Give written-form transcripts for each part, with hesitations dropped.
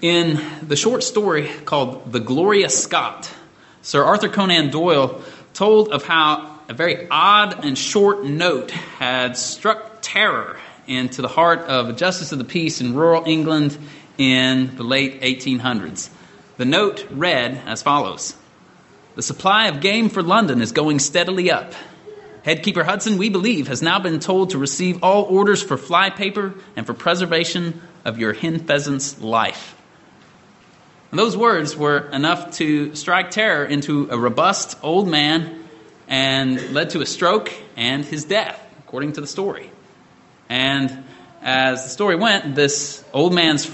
In the short story called The Gloria Scott, Sir Arthur Conan Doyle told of how a very odd and short note had struck terror into the heart of a justice of the peace in rural England in the late 1800s. The note read as follows: "The supply of game for London is going steadily up. Headkeeper Hudson, we believe, has now been told to receive all orders for fly paper and for preservation of your hen pheasant's life." And those words were enough to strike terror into a robust old man and led to a stroke and his death, according to the story. And as the story went, this old man's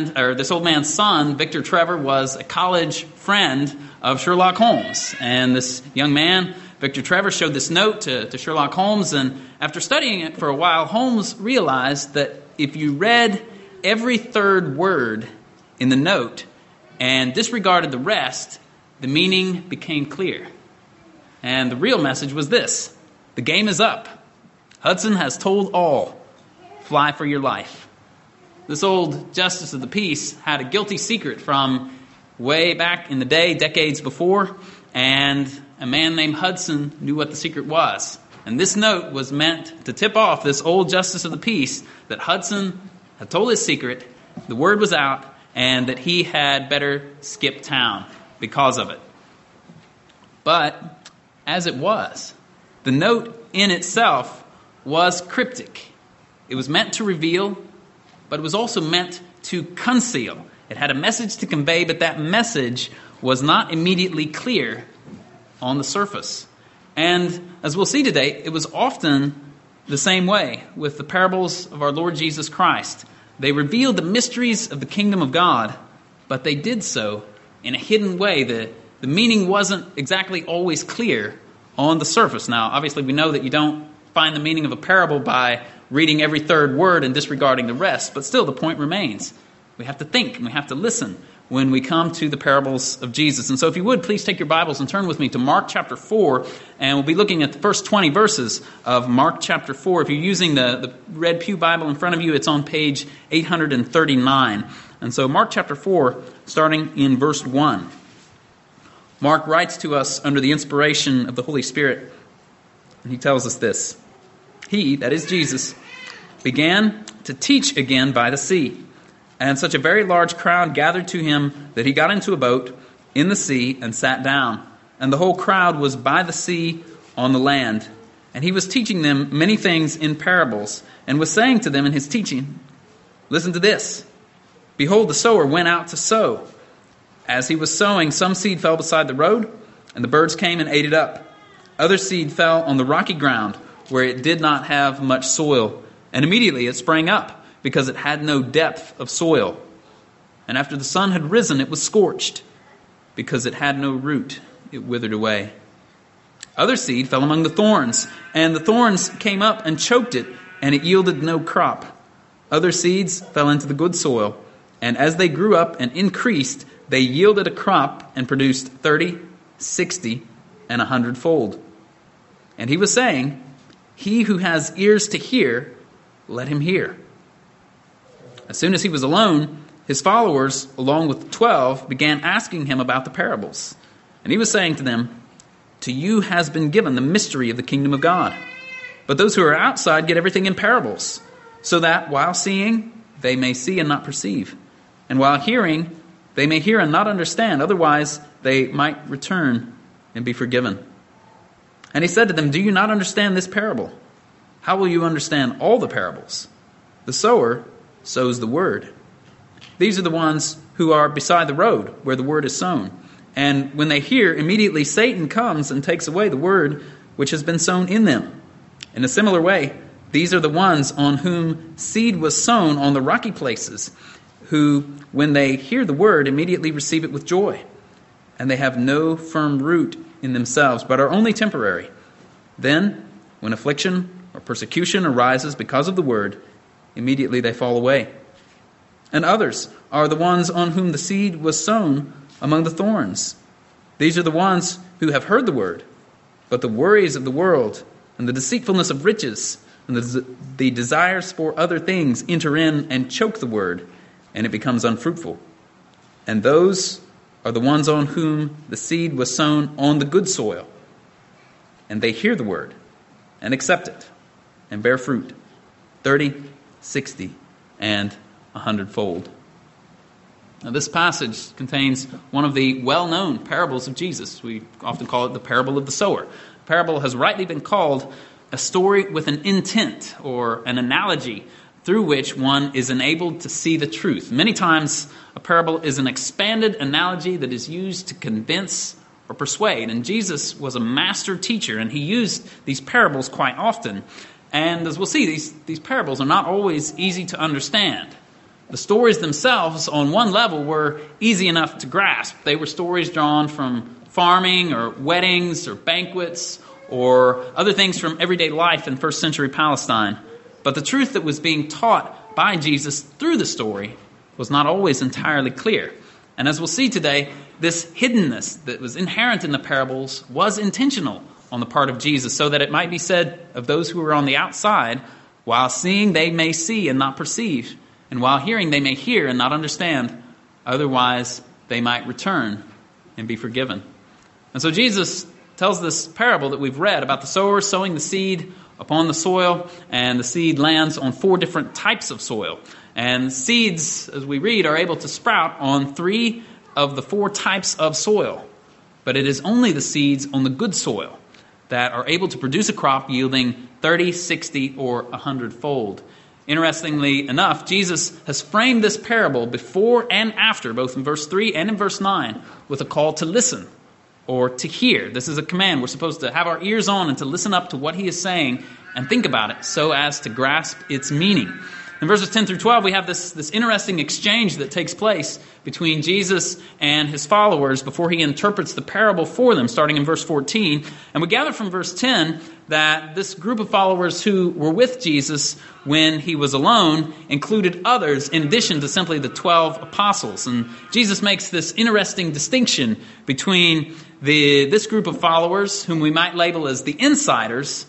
son, Victor Trevor, was a college friend of Sherlock Holmes. And this young man, Victor Trevor, showed this note to Sherlock Holmes, and after studying it for a while, Holmes realized that if you read every third word in the note and disregarded the rest, the meaning became clear. And the real message was this: the game is up. Hudson has told all. Fly for your life. This old justice of the peace had a guilty secret from way back in the day, decades before, and a man named Hudson knew what the secret was. And this note was meant to tip off this old justice of the peace that Hudson had told his secret, the word was out, and that he had better skip town because of it. But as it was, the note in itself was cryptic. It was meant to reveal, but it was also meant to conceal. It had a message to convey, but that message was not immediately clear on the surface. And as we'll see today, it was often the same way with the parables of our Lord Jesus Christ. They revealed the mysteries of the kingdom of God, but they did so in a hidden way. The meaning wasn't exactly always clear on the surface. Now, obviously, we know that you don't find the meaning of a parable by reading every third word and disregarding the rest, but still the point remains. We have to think and we have to listen when we come to the parables of Jesus. And so if you would, please take your Bibles and turn with me to Mark chapter 4, and we'll be looking at the first 20 verses of Mark chapter 4. If you're using the Red Pew Bible in front of you, it's on page 839. And so Mark chapter 4, starting in verse 1. Mark writes to us under the inspiration of the Holy Spirit, and he tells us this: "He," that is Jesus, "began to teach again by the sea. And such a very large crowd gathered to him that he got into a boat in the sea and sat down. And the whole crowd was by the sea on the land. And he was teaching them many things in parables, and was saying to them in his teaching, 'Listen to this. Behold, the sower went out to sow. As he was sowing, some seed fell beside the road, and the birds came and ate it up. Other seed fell on the rocky ground, where it did not have much soil. And immediately it sprang up, because it had no depth of soil. And after the sun had risen, it was scorched, because it had no root. It withered away. Other seed fell among the thorns, and the thorns came up and choked it, and it yielded no crop. Other seeds fell into the good soil, and as they grew up and increased, they yielded a crop and produced 30, 60, and 100-fold. And he was saying, 'He who has ears to hear, let him hear.' As soon as he was alone, his followers, along with the 12, began asking him about the parables. And he was saying to them, 'To you has been given the mystery of the kingdom of God. But those who are outside get everything in parables, so that while seeing, they may see and not perceive. And while hearing, they may hear and not understand. Otherwise, they might return and be forgiven.' And he said to them, 'Do you not understand this parable? How will you understand all the parables? The sower sows the word. These are the ones who are beside the road, where the word is sown. And when they hear, immediately Satan comes and takes away the word which has been sown in them. In a similar way, these are the ones on whom seed was sown on the rocky places, who, when they hear the word, immediately receive it with joy. And they have no firm root in themselves, but are only temporary. Then, when affliction or persecution arises because of the word, immediately they fall away. And others are the ones on whom the seed was sown among the thorns. These are the ones who have heard the word, but the worries of the world and the deceitfulness of riches and the desires for other things enter in and choke the word, and it becomes unfruitful. And those are the ones on whom the seed was sown on the good soil. And they hear the word and accept it and bear fruit, 30, 60, and 100-fold. Now, this passage contains one of the well-known parables of Jesus. We often call it the parable of the sower. The parable has rightly been called a story with an intent or an analogy through which one is enabled to see the truth. Many times, a parable is an expanded analogy that is used to convince or persuade. And Jesus was a master teacher, and he used these parables quite often. And as we'll see, these parables are not always easy to understand. The stories themselves, on one level, were easy enough to grasp. They were stories drawn from farming or weddings or banquets or other things from everyday life in first century Palestine. But the truth that was being taught by Jesus through the story was not always entirely clear. And as we'll see today, this hiddenness that was inherent in the parables was intentional on the part of Jesus, so that it might be said of those who were on the outside, while seeing they may see and not perceive, and while hearing they may hear and not understand, otherwise they might return and be forgiven. And so Jesus tells this parable that we've read about the sower sowing the seed upon the soil, and the seed lands on 4 different types of soil. And seeds, as we read, are able to sprout on 3 of the 4 types of soil. But it is only the seeds on the good soil that are able to produce a crop yielding 30, 60, or 100-fold. Interestingly enough, Jesus has framed this parable before and after, both in verse 3 and in verse 9, with a call to listen or to hear. This is a command. We're supposed to have our ears on and to listen up to what he is saying and think about it so as to grasp its meaning. In verses 10 through 12, we have this interesting exchange that takes place between Jesus and his followers before he interprets the parable for them, starting in verse 14. And we gather from verse 10 that this group of followers who were with Jesus when he was alone included others in addition to simply the 12 apostles. And Jesus makes this interesting distinction between this group of followers, whom we might label as the insiders,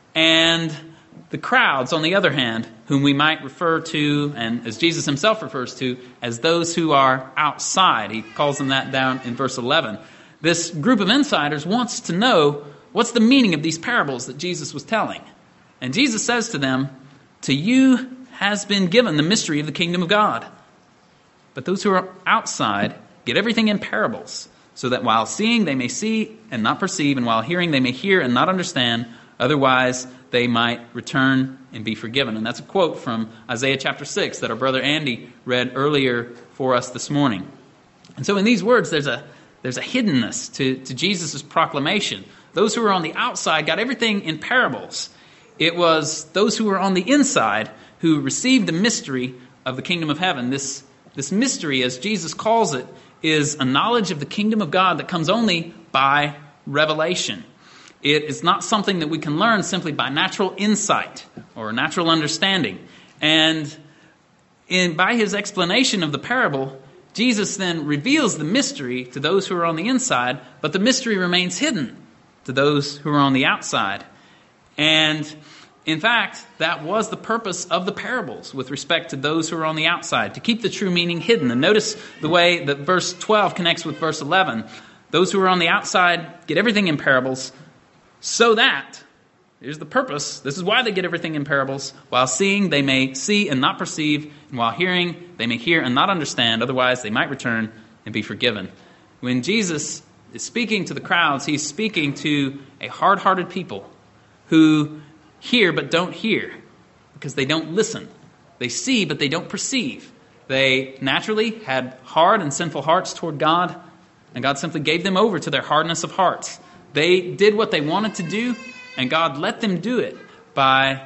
and the crowds, on the other hand, whom we might refer to, and as Jesus himself refers to, as those who are outside. He calls them that down in verse 11. This group of insiders wants to know what's the meaning of these parables that Jesus was telling. And Jesus says to them, "To you has been given the mystery of the kingdom of God. But those who are outside get everything in parables, so that while seeing they may see and not perceive, and while hearing they may hear and not understand, otherwise they might return and be forgiven." And that's a quote from Isaiah chapter 6 that our brother Andy read earlier for us this morning. And so in these words, there's a hiddenness to Jesus' proclamation. Those who were on the outside got everything in parables. It was those who were on the inside who received the mystery of the kingdom of heaven. This mystery, as Jesus calls it, is a knowledge of the kingdom of God that comes only by revelation. It is not something that we can learn simply by natural insight or natural understanding. And by his explanation of the parable, Jesus then reveals the mystery to those who are on the inside, but the mystery remains hidden to those who are on the outside. And in fact, that was the purpose of the parables with respect to those who are on the outside, to keep the true meaning hidden. And notice the way that verse 12 connects with verse 11. Those who are on the outside get everything in parables, so that, here's the purpose, this is why they get everything in parables, while seeing they may see and not perceive, and while hearing they may hear and not understand, otherwise they might return and be forgiven. When Jesus is speaking to the crowds, he's speaking to a hard-hearted people who hear but don't hear because they don't listen. They see but they don't perceive. They naturally had hard and sinful hearts toward God, and God simply gave them over to their hardness of hearts. They did what they wanted to do, and God let them do it by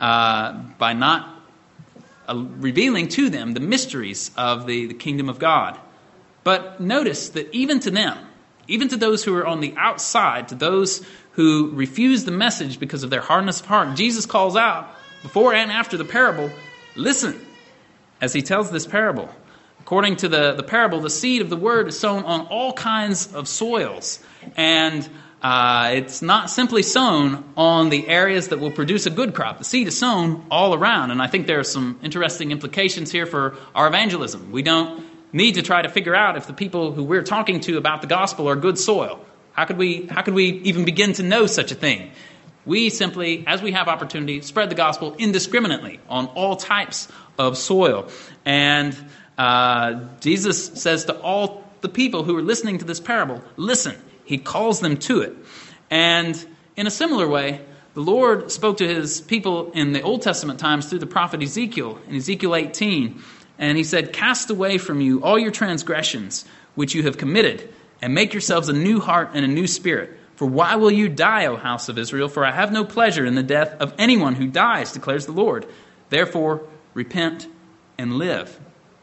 not revealing to them the mysteries of the kingdom of God. But notice that even to them, even to those who are on the outside, to those who refuse the message because of their hardness of heart, Jesus calls out, before and after the parable, listen, as he tells this parable. According to the parable, the seed of the word is sown on all kinds of soils. And it's not simply sown on the areas that will produce a good crop. The seed is sown all around. And I think there are some interesting implications here for our evangelism. We don't need to try to figure out if the people who we're talking to about the gospel are good soil. How could we even begin to know such a thing? We simply, as we have opportunity, spread the gospel indiscriminately on all types of soil. And Jesus says to all the people who are listening to this parable, listen. He calls them to it. And in a similar way, the Lord spoke to his people in the Old Testament times through the prophet Ezekiel, in Ezekiel 18. And he said, cast away from you all your transgressions which you have committed, and make yourselves a new heart and a new spirit. For why will you die, O house of Israel? For I have no pleasure in the death of anyone who dies, declares the Lord. Therefore, repent and live.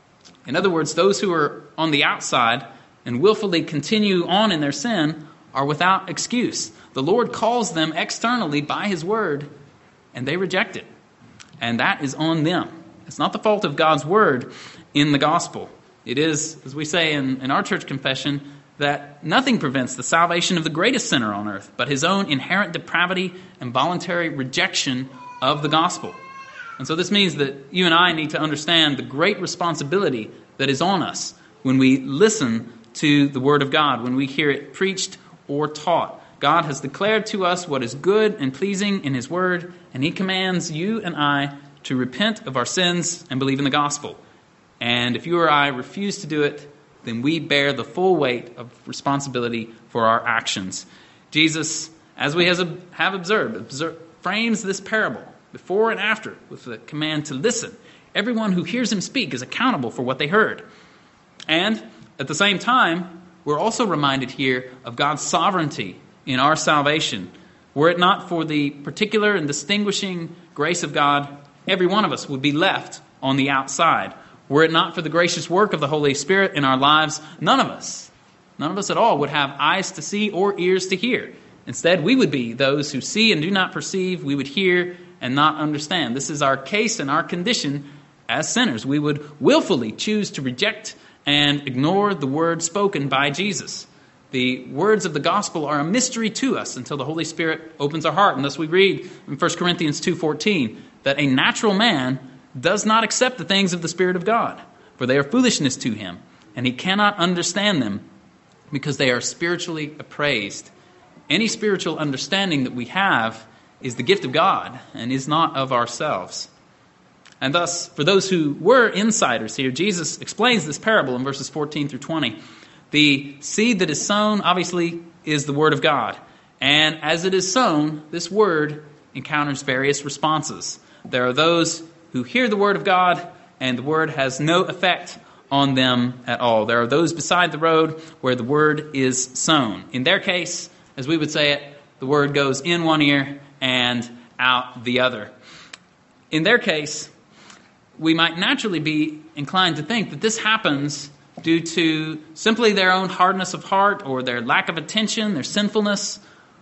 In other words, those who are on the outside and willfully continue on in their sin are without excuse. The Lord calls them externally by his word, and they reject it. And that is on them. It's not the fault of God's word in the gospel. It is, as we say in our church confession, that nothing prevents the salvation of the greatest sinner on earth, but his own inherent depravity and voluntary rejection of the gospel. And so this means that you and I need to understand the great responsibility that is on us when we listen to the word of God, when we hear it preached or taught. God has declared to us what is good and pleasing in his word, and he commands you and I to repent of our sins and believe in the gospel. And if you or I refuse to do it, then we bear the full weight of responsibility for our actions. Jesus, as we have observed, frames this parable before and after with the command to listen. Everyone who hears him speak is accountable for what they heard. And at the same time, we're also reminded here of God's sovereignty in our salvation. Were it not for the particular and distinguishing grace of God, every one of us would be left on the outside. Were it not for the gracious work of the Holy Spirit in our lives, none of us at all would have eyes to see or ears to hear. Instead, we would be those who see and do not perceive. We would hear and not understand. This is our case and our condition as sinners. We would willfully choose to reject and ignore the word spoken by Jesus. The words of the gospel are a mystery to us until the Holy Spirit opens our heart. And thus we read in 1 Corinthians 2:14 that a natural man does not accept the things of the Spirit of God, for they are foolishness to him, and he cannot understand them because they are spiritually appraised. Any spiritual understanding that we have is the gift of God and is not of ourselves. And thus, for those who were insiders here, Jesus explains this parable in verses 14 through 20. The seed that is sown, obviously, is the word of God. And as it is sown, this word encounters various responses. There are those who hear the word of God, and the word has no effect on them at all. There are those beside the road where the word is sown. In their case, as we would say it, the word goes in one ear and out the other. In their case, we might naturally be inclined to think that this happens due to simply their own hardness of heart or their lack of attention, their sinfulness,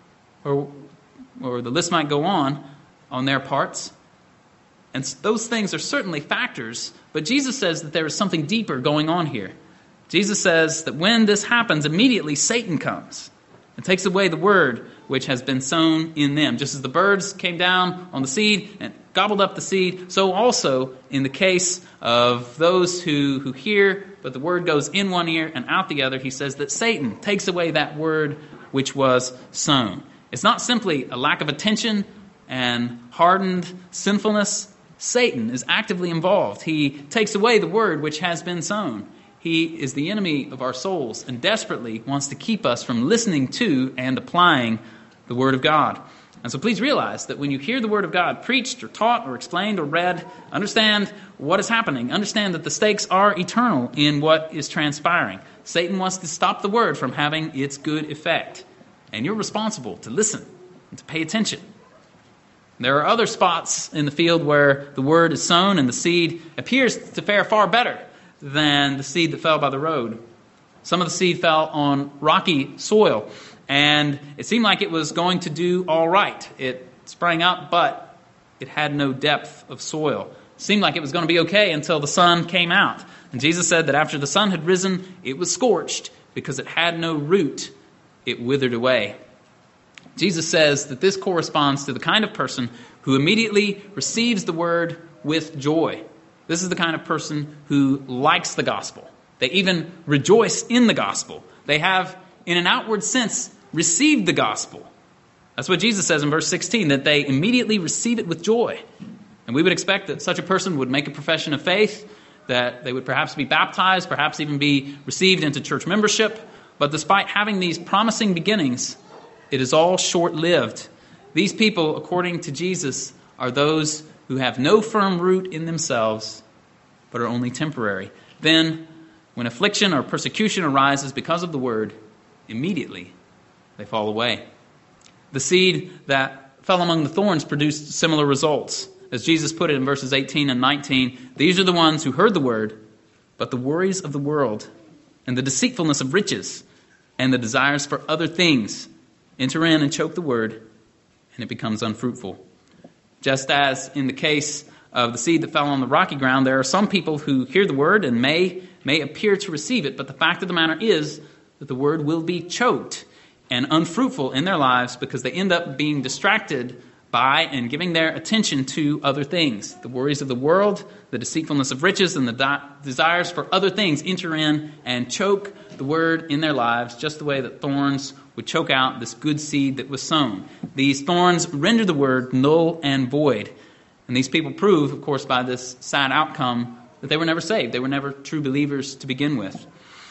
or the list might go on their parts. And those things are certainly factors, but Jesus says that there is something deeper going on here. Jesus says that when this happens, immediately Satan comes and takes away the word which has been sown in them. Just as the birds came down on the seed and gobbled up the seed, so also in the case of those who hear, but the word goes in one ear and out the other, he says that Satan takes away that word which was sown. It's not simply a lack of attention and hardened sinfulness. Satan is actively involved. He takes away the word which has been sown. He is the enemy of our souls and desperately wants to keep us from listening to and applying the word of God. And so please realize that when you hear the word of God preached or taught or explained or read, understand what is happening. Understand that the stakes are eternal in what is transpiring. Satan wants to stop the word from having its good effect. And you're responsible to listen and to pay attention. There are other spots in the field where the word is sown and the seed appears to fare far better than the seed that fell by the road. Some of the seed fell on rocky soil, and it seemed like it was going to do all right. It sprang up, but it had no depth of soil. It seemed like it was going to be okay until the sun came out. And Jesus said that after the sun had risen, it was scorched because it had no root. It withered away. Jesus says that this corresponds to the kind of person who immediately receives the word with joy. This is the kind of person who likes the gospel They even rejoice in the gospel. They have, in an outward sense, received the gospel. That's what Jesus says in verse 16, that they immediately receive it with joy. And we would expect that such a person would make a profession of faith, that they would perhaps be baptized, perhaps even be received into church membership. But despite having these promising beginnings, it is all short-lived. These people, according to Jesus, are those who have no firm root in themselves, but are only temporary. Then, when affliction or persecution arises because of the word, immediately they fall away. The seed that fell among the thorns produced similar results. As Jesus put it in verses 18 and 19, these are the ones who heard the word, but the worries of the world and the deceitfulness of riches and the desires for other things enter in and choke the word, and it becomes unfruitful. Just as in the case of the seed that fell on the rocky ground, there are some people who hear the word and may appear to receive it, but the fact of the matter is that the word will be choked and unfruitful in their lives because they end up being distracted by and giving their attention to other things. The worries of the world, the deceitfulness of riches, and the desires for other things enter in and choke the word in their lives, just the way that thorns would choke out this good seed that was sown. These thorns render the word null and void. And these people prove, of course, by this sad outcome, that they were never saved. They were never true believers to begin with.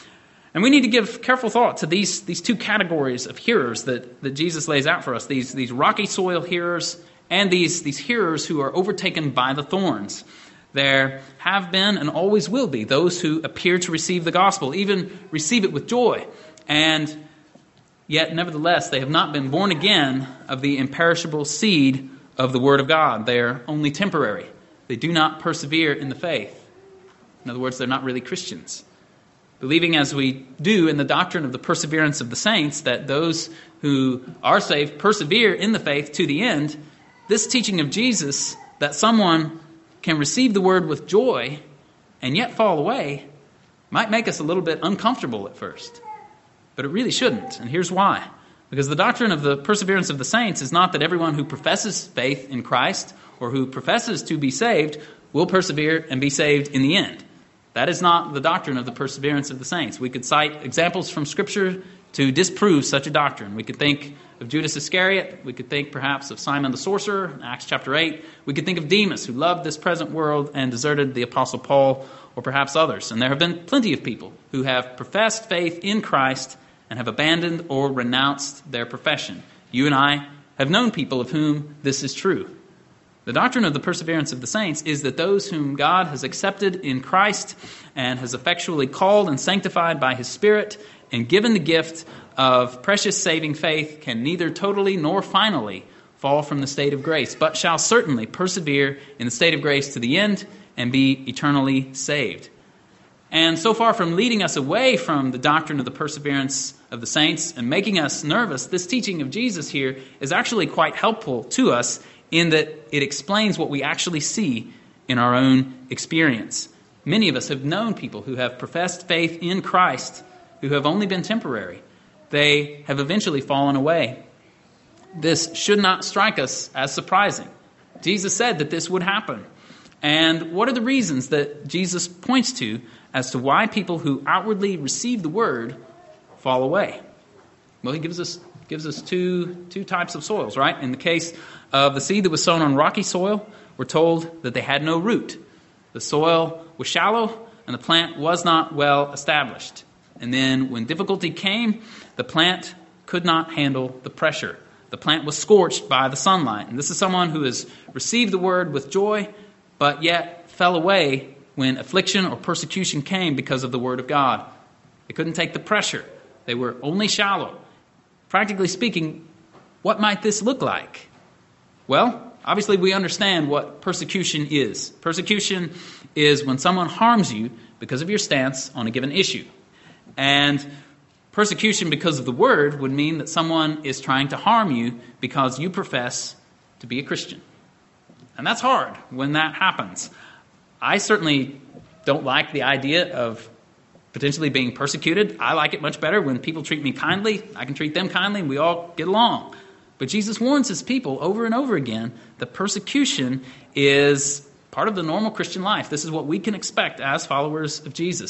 And we need to give careful thought to these two categories of hearers that Jesus lays out for us. These rocky soil hearers and these hearers who are overtaken by the thorns. There have been and always will be those who appear to receive the gospel, even receive it with joy. And yet, nevertheless, they have not been born again of the imperishable seed of the Word of God. They are only temporary. They do not persevere in the faith. In other words, they're not really Christians. Believing as we do in the doctrine of the perseverance of the saints, that those who are saved persevere in the faith to the end, this teaching of Jesus, that someone can receive the word with joy and yet fall away, might make us a little bit uncomfortable at first. But it really shouldn't, and here's why. Because the doctrine of the perseverance of the saints is not that everyone who professes faith in Christ or who professes to be saved will persevere and be saved in the end. That is not the doctrine of the perseverance of the saints. We could cite examples from Scripture to disprove such a doctrine. We could think of Judas Iscariot. We could think perhaps of Simon the sorcerer, Acts chapter 8. We could think of Demas, who loved this present world and deserted the Apostle Paul, or perhaps others. And there have been plenty of people who have professed faith in Christ and have abandoned or renounced their profession. You and I have known people of whom this is true. The doctrine of the perseverance of the saints is that those whom God has accepted in Christ and has effectually called and sanctified by His Spirit and given the gift of precious saving faith can neither totally nor finally fall from the state of grace, but shall certainly persevere in the state of grace to the end and be eternally saved. And so far from leading us away from the doctrine of the perseverance of the saints and making us nervous, this teaching of Jesus here is actually quite helpful to us in that it explains what we actually see in our own experience. Many of us have known people who have professed faith in Christ who have only been temporary. They have eventually fallen away. This should not strike us as surprising. Jesus said that this would happen. And what are the reasons that Jesus points to as to why people who outwardly receive the word fall away? Well, he gives us two types of soils, right? In the case of the seed that was sown on rocky soil, we're told that they had no root. The soil was shallow and the plant was not well established. And then when difficulty came, the plant could not handle the pressure. The plant was scorched by the sunlight. And this is someone who has received the word with joy, but yet fell away when affliction or persecution came because of the word of God. They couldn't take the pressure. They were only shallow. Practically speaking, what might this look like? Well, obviously we understand what persecution is. Persecution is when someone harms you because of your stance on a given issue. And persecution because of the word would mean that someone is trying to harm you because you profess to be a Christian. And that's hard when that happens. I certainly don't like the idea of potentially being persecuted. I like it much better when people treat me kindly. I can treat them kindly and we all get along. But Jesus warns his people over and over again that persecution is part of the normal Christian life. This is what we can expect as followers of Jesus.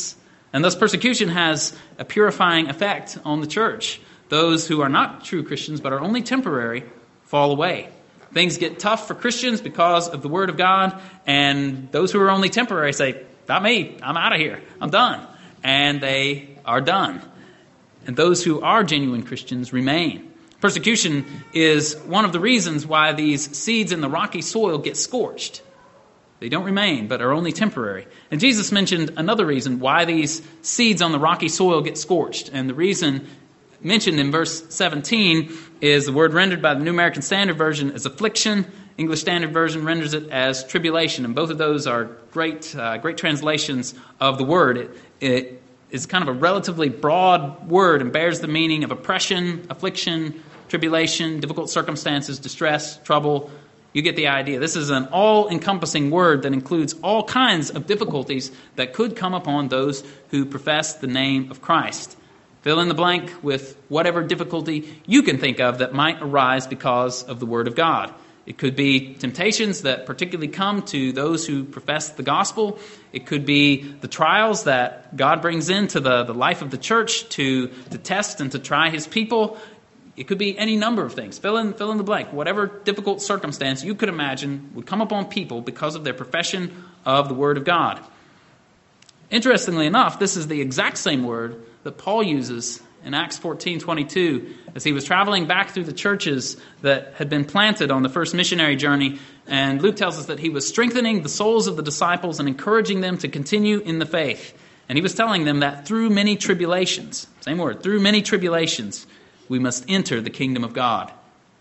And thus persecution has a purifying effect on the church. Those who are not true Christians but are only temporary fall away. Things get tough for Christians because of the Word of God, and those who are only temporary say, not me, I'm out of here, I'm done. And they are done. And those who are genuine Christians remain. Persecution is one of the reasons why these seeds in the rocky soil get scorched. They don't remain, but are only temporary. And Jesus mentioned another reason why these seeds on the rocky soil get scorched. And the reason mentioned in verse 17 is the word rendered by the New American Standard Version as affliction. English Standard Version renders it as tribulation. And both of those are great translations of the word. It is kind of a relatively broad word and bears the meaning of oppression, affliction, tribulation, difficult circumstances, distress, trouble. You get the idea. This is an all-encompassing word that includes all kinds of difficulties that could come upon those who profess the name of Christ. Fill in the blank with whatever difficulty you can think of that might arise because of the Word of God. It could be temptations that particularly come to those who profess the gospel. It could be the trials that God brings into the life of the church to test and to try His people. It could be any number of things. Fill in the blank. Whatever difficult circumstance you could imagine would come upon people because of their profession of the Word of God. Interestingly enough, this is the exact same word that Paul uses in Acts 14:22 as he was traveling back through the churches that had been planted on the first missionary journey. And Luke tells us that he was strengthening the souls of the disciples and encouraging them to continue in the faith. And he was telling them that through many tribulations, same word, through many tribulations, we must enter the kingdom of God.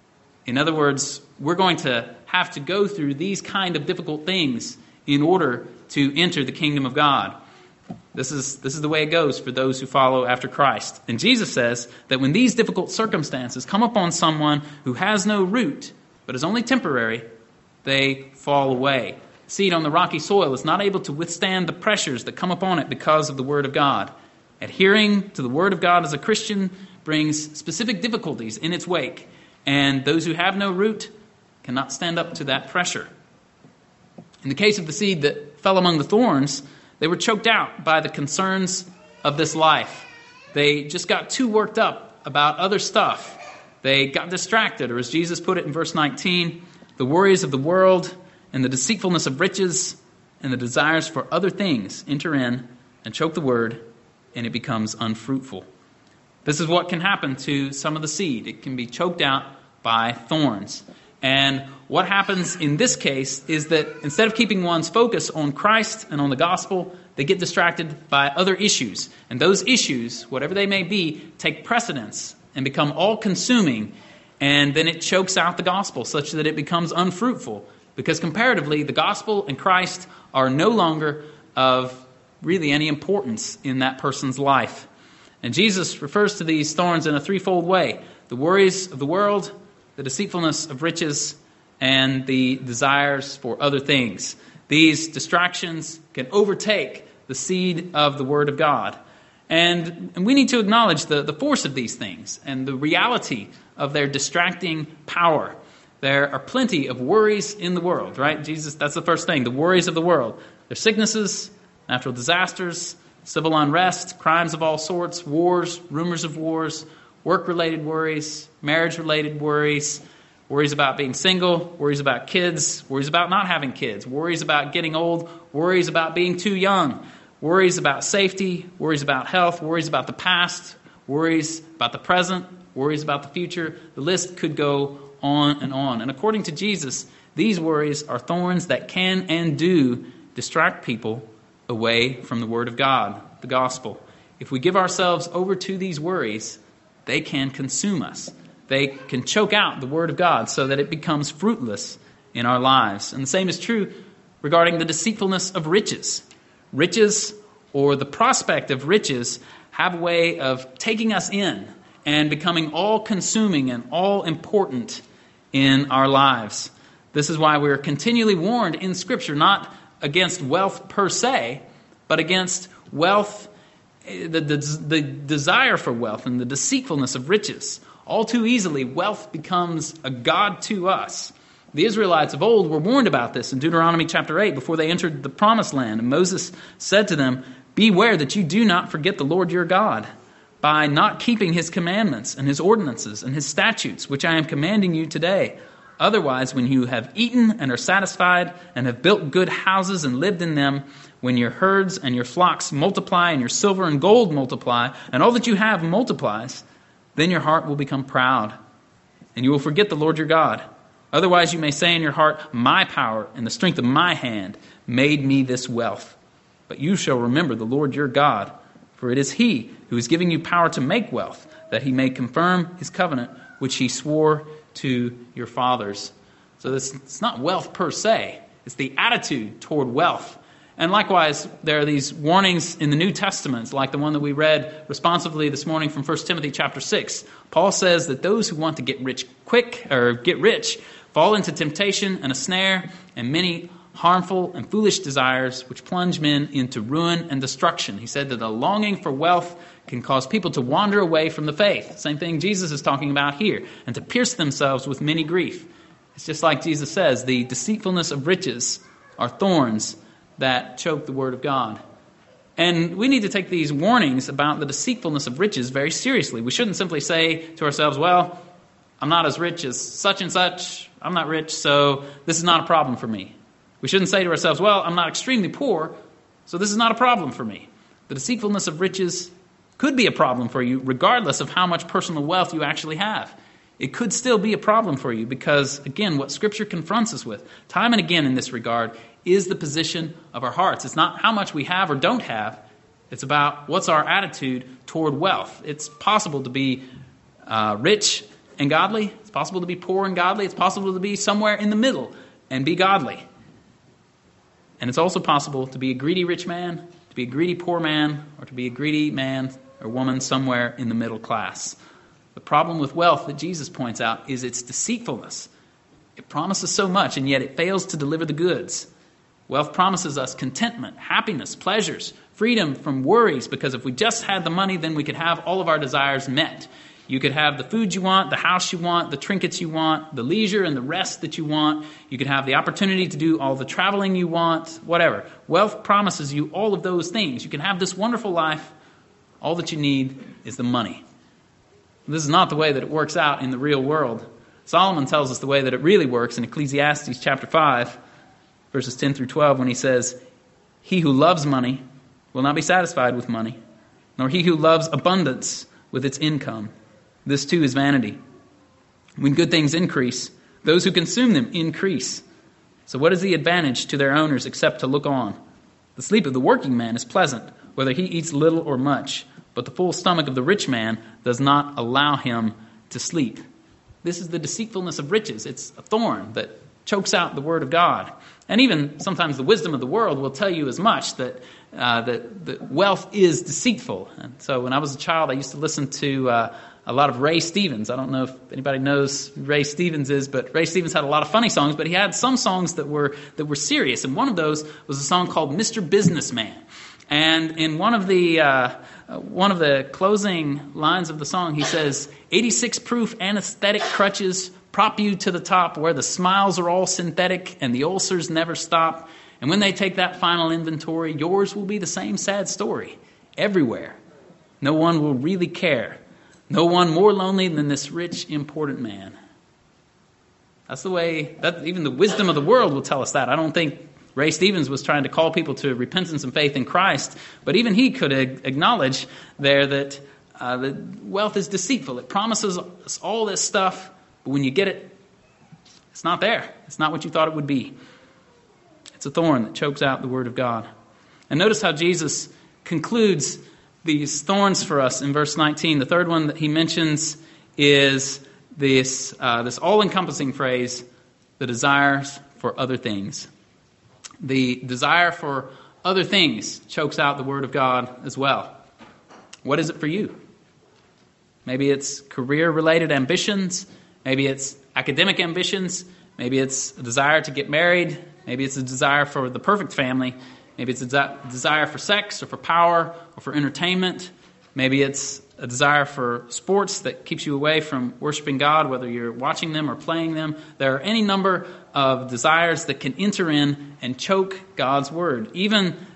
In other words, we're going to have to go through these kind of difficult things in order to enter the kingdom of God. This is the way it goes for those who follow after Christ. And Jesus says that when these difficult circumstances come upon someone who has no root, but is only temporary, they fall away. Seed on the rocky soil is not able to withstand the pressures that come upon it because of the Word of God. Adhering to the Word of God as a Christian brings specific difficulties in its wake, and those who have no root cannot stand up to that pressure. In the case of the seed that fell among the thorns, they were choked out by the concerns of this life. They just got too worked up about other stuff. They got distracted, or as Jesus put it in verse 19, the worries of the world and the deceitfulness of riches and the desires for other things enter in and choke the word, and it becomes unfruitful. This is what can happen to some of the seed. It can be choked out by thorns. And what happens in this case is that instead of keeping one's focus on Christ and on the gospel, they get distracted by other issues. And those issues, whatever they may be, take precedence and become all-consuming. And then it chokes out the gospel such that it becomes unfruitful. Because comparatively, the gospel and Christ are no longer of really any importance in that person's life. And Jesus refers to these thorns in a threefold way: the worries of the world, the deceitfulness of riches, and the desires for other things. These distractions can overtake the seed of the Word of God. And we need to acknowledge the force of these things and the reality of their distracting power. There are plenty of worries in the world, right? Jesus, that's the first thing, the worries of the world. There's sicknesses, natural disasters, civil unrest, crimes of all sorts, wars, rumors of wars, work-related worries, marriage-related worries, worries about being single, worries about kids, worries about not having kids, worries about getting old, worries about being too young, worries about safety, worries about health, worries about the past, worries about the present, worries about the future. The list could go on and on. And according to Jesus, these worries are thorns that can and do distract people away from the Word of God, the gospel. If we give ourselves over to these worries, they can consume us. They can choke out the Word of God so that it becomes fruitless in our lives. And the same is true regarding the deceitfulness of riches. Riches, or the prospect of riches, have a way of taking us in and becoming all-consuming and all-important in our lives. This is why we're continually warned in Scripture, not against wealth per se, but against wealth, the desire for wealth and the deceitfulness of riches. All too easily, wealth becomes a god to us. The Israelites of old were warned about this in Deuteronomy chapter 8 before they entered the promised land. And Moses said to them, Beware that you do not forget the Lord your God by not keeping his commandments and his ordinances and his statutes, which I am commanding you today. Otherwise, when you have eaten and are satisfied and have built good houses and lived in them, when your herds and your flocks multiply and your silver and gold multiply and all that you have multiplies, then your heart will become proud and you will forget the Lord your God. Otherwise, you may say in your heart, my power and the strength of my hand made me this wealth. But you shall remember the Lord your God, for it is he who is giving you power to make wealth, that he may confirm his covenant, which he swore to your fathers. So it's not wealth per se. It's the attitude toward wealth. And likewise, there are these warnings in the New Testament, like the one that we read responsively this morning from 1 Timothy chapter 6. Paul says that those who want to get rich quick, or get rich, fall into temptation and a snare and many harmful and foolish desires which plunge men into ruin and destruction. He said that a longing for wealth can cause people to wander away from the faith. Same thing Jesus is talking about here. And to pierce themselves with many grief. It's just like Jesus says, the deceitfulness of riches are thorns that choke the word of God. And we need to take these warnings about the deceitfulness of riches very seriously. We shouldn't simply say to ourselves, well, I'm not as rich as such and such. I'm not rich, so this is not a problem for me. We shouldn't say to ourselves, well, I'm not extremely poor, so this is not a problem for me. The deceitfulness of riches could be a problem for you regardless of how much personal wealth you actually have. It could still be a problem for you because, again, what Scripture confronts us with time and again in this regard is the position of our hearts. It's not how much we have or don't have. It's about what's our attitude toward wealth. It's possible to be rich and godly. It's possible to be poor and godly. It's possible to be somewhere in the middle and be godly. And it's also possible to be a greedy rich man, to be a greedy poor man, or to be a greedy man or woman somewhere in the middle class. The problem with wealth that Jesus points out is its deceitfulness. It promises so much, and yet it fails to deliver the goods. Wealth promises us contentment, happiness, pleasures, freedom from worries, because if we just had the money, then we could have all of our desires met. You could have the food you want, the house you want, the trinkets you want, the leisure and the rest that you want. You could have the opportunity to do all the traveling you want, whatever. Wealth promises you all of those things. You can have this wonderful life. All that you need is the money. This is not the way that it works out in the real world. Solomon tells us the way that it really works in Ecclesiastes chapter 5, verses 10 through 12, when he says, he who loves money will not be satisfied with money, nor he who loves abundance with its income. This too is vanity. When good things increase, those who consume them increase. So what is the advantage to their owners except to look on? The sleep of the working man is pleasant, whether he eats little or much, but the full stomach of the rich man does not allow him to sleep. This is the deceitfulness of riches. It's a thorn that chokes out the word of God. And even sometimes the wisdom of the world will tell you as much, that wealth is deceitful. And so when I was a child, I used to listen to a lot of Ray Stevens. I don't know if anybody knows who Ray Stevens is, but Ray Stevens had a lot of funny songs, but he had some songs that were serious. And one of those was a song called Mr. Businessman. And in one of the closing lines of the song, he says, 86 proof anesthetic crutches prop you to the top where the smiles are all synthetic and the ulcers never stop. And when they take that final inventory, yours will be the same sad story everywhere. No one will really care. No one more lonely than this rich, important man. That's the way, that even the wisdom of the world will tell us that. I don't think Ray Stevens was trying to call people to repentance and faith in Christ, but even he could acknowledge there that wealth is deceitful. It promises us all this stuff, but when you get it, it's not there. It's not what you thought it would be. It's a thorn that chokes out the word of God. And notice how Jesus concludes these thorns for us in verse 19. The third one that he mentions is this all-encompassing phrase, the desires for other things. The desire for other things chokes out the word of God as well. What is it for you? Maybe it's career-related ambitions. Maybe it's academic ambitions. Maybe it's a desire to get married. Maybe it's a desire for the perfect family. Maybe it's a desire for sex or for power or for entertainment. Maybe it's a desire for sports that keeps you away from worshiping God, whether you're watching them or playing them. There are any number of desires that can enter in and choke God's word. Even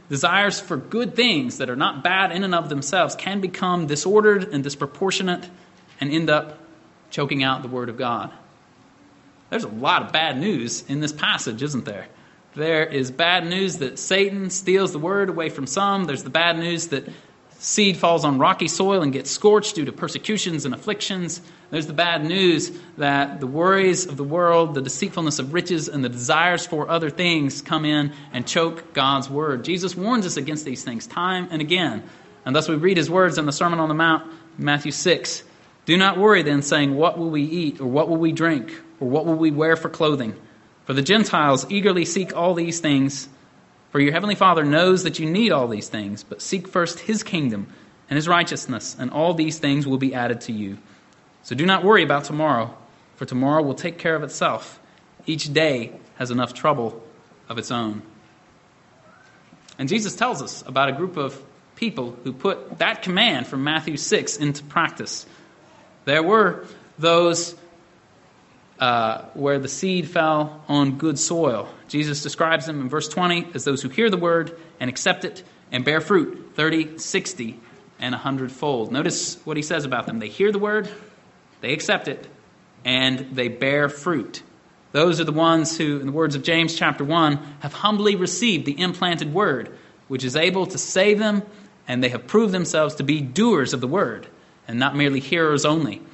desires for good things that are not bad in and of themselves can become disordered and disproportionate and end up choking out the Word of God. There's a lot of bad news in this passage, isn't there? There is bad news that Satan steals the Word away from some. There's the bad news that seed falls on rocky soil and gets scorched due to persecutions and afflictions. There's the bad news that the worries of the world, the deceitfulness of riches, and the desires for other things come in and choke God's Word. Jesus warns us against these things time and again. And thus we read his words in the Sermon on the Mount, Matthew 6. Do not worry then, saying, what will we eat, or what will we drink, or what will we wear for clothing? For the Gentiles eagerly seek all these things. For your heavenly Father knows that you need all these things, but seek first his kingdom and his righteousness, and all these things will be added to you. So do not worry about tomorrow, for tomorrow will take care of itself. Each day has enough trouble of its own. And Jesus tells us about a group of people who put that command from Matthew 6 into practice. There were those where the seed fell on good soil. Jesus describes them in verse 20 as those who hear the word and accept it and bear fruit 30, 60, and 100-fold. Notice what he says about them. They hear the word, they accept it, and they bear fruit. Those are the ones who, in the words of James chapter 1, have humbly received the implanted word, which is able to save them, and they have proved themselves to be doers of the word, and not merely hearers only.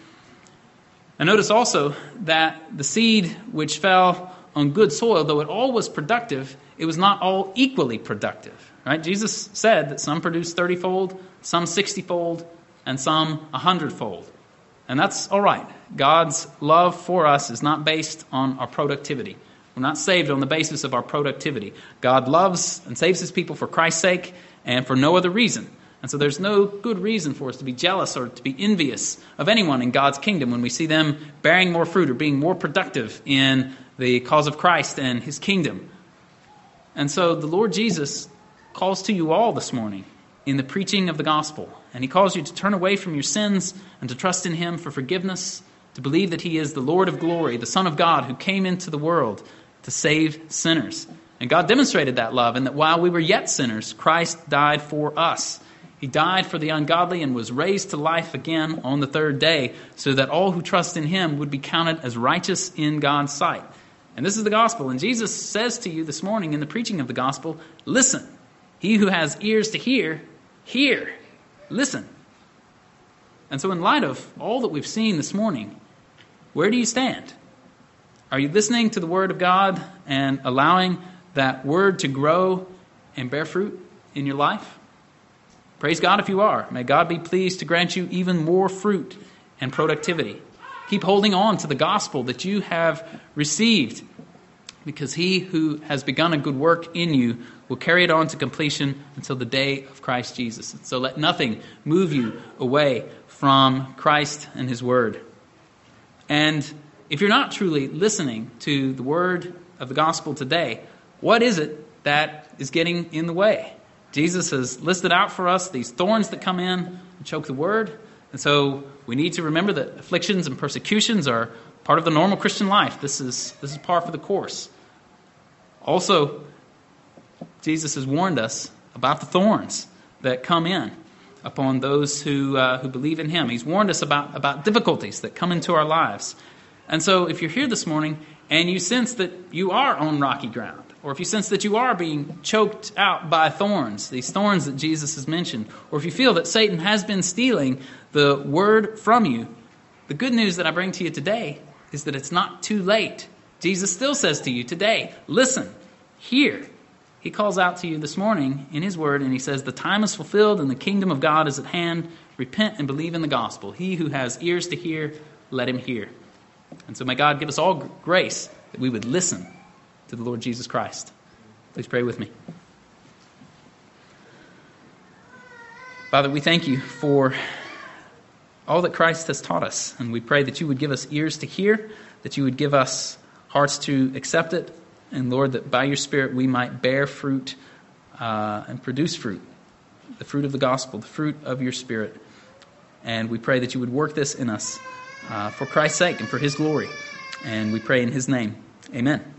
And notice also that the seed which fell on good soil, though it all was productive, it was not all equally productive. Right? Jesus said that some produced 30-fold, some 60-fold, and some 100-fold. And that's all right. God's love for us is not based on our productivity. We're not saved on the basis of our productivity. God loves and saves his people for Christ's sake and for no other reason. And so there's no good reason for us to be jealous or to be envious of anyone in God's kingdom when we see them bearing more fruit or being more productive in the cause of Christ and his kingdom. And so the Lord Jesus calls to you all this morning in the preaching of the gospel. And he calls you to turn away from your sins and to trust in him for forgiveness, to believe that he is the Lord of glory, the Son of God who came into the world to save sinners. And God demonstrated that love in that while we were yet sinners, Christ died for us. He died for the ungodly and was raised to life again on the third day so that all who trust in him would be counted as righteous in God's sight. And this is the gospel. And Jesus says to you this morning in the preaching of the gospel, listen. He who has ears to hear, hear. Listen. And so in light of all that we've seen this morning, where do you stand? Are you listening to the word of God and allowing that word to grow and bear fruit in your life? Praise God if you are. May God be pleased to grant you even more fruit and productivity. Keep holding on to the gospel that you have received, because he who has begun a good work in you will carry it on to completion until the day of Christ Jesus. So let nothing move you away from Christ and his word. And if you're not truly listening to the word of the gospel today, what is it that is getting in the way? Jesus has listed out for us these thorns that come in and choke the word. And so we need to remember that afflictions and persecutions are part of the normal Christian life. This is par for the course. Also, Jesus has warned us about the thorns that come in upon those who believe in him. He's warned us about difficulties that come into our lives. And so if you're here this morning and you sense that you are on rocky ground, or if you sense that you are being choked out by thorns, these thorns that Jesus has mentioned, or if you feel that Satan has been stealing the word from you, the good news that I bring to you today is that it's not too late. Jesus still says to you today, listen, hear. He calls out to you this morning in his word, and he says, the time is fulfilled and the kingdom of God is at hand. Repent and believe in the gospel. He who has ears to hear, let him hear. And so may God give us all grace that we would listen to the Lord Jesus Christ. Please pray with me. Father, we thank you for all that Christ has taught us, and we pray that you would give us ears to hear, that you would give us hearts to accept it, and Lord, that by your Spirit we might bear fruit and produce fruit, the fruit of the gospel, the fruit of your Spirit. And we pray that you would work this in us for Christ's sake and for his glory. And we pray in his name. Amen.